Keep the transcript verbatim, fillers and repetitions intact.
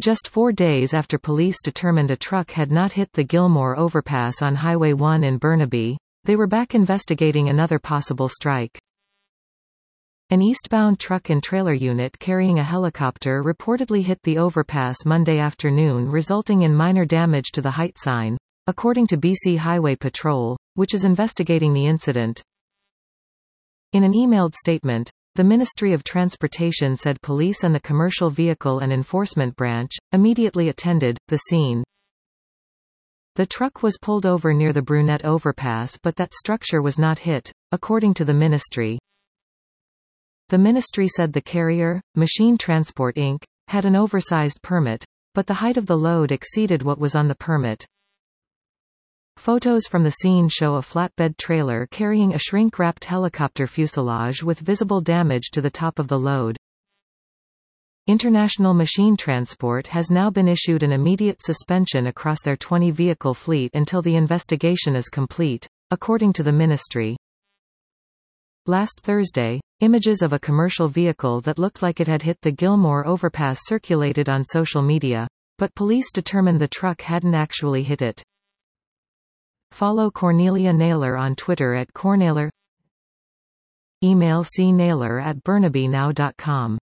Just four days after police determined a truck had not hit the Gilmore overpass on Highway one in Burnaby, they were back investigating another possible strike. An eastbound truck and trailer unit carrying a helicopter reportedly hit the overpass Monday afternoon, resulting in minor damage to the height sign, according to B C Highway Patrol, which is investigating the incident. In an emailed statement, the Ministry of Transportation said police and the Commercial Vehicle and Enforcement Branch immediately attended the scene. The truck was pulled over near the Brunette overpass, but that structure was not hit, according to the ministry. The ministry said the carrier, Machine Transport Incorporated, had an oversized permit, but the height of the load exceeded what was on the permit. Photos from the scene show a flatbed trailer carrying a shrink-wrapped helicopter fuselage with visible damage to the top of the load. International Machine Transport has now been issued an immediate suspension across their twenty vehicle fleet until the investigation is complete, according to the ministry. Last Thursday, images of a commercial vehicle that looked like it had hit the Gilmore overpass circulated on social media, but police determined the truck hadn't actually hit it. Follow Cornelia Naylor on Twitter at Cornaylor. Email c naylor at burnabynow dot com.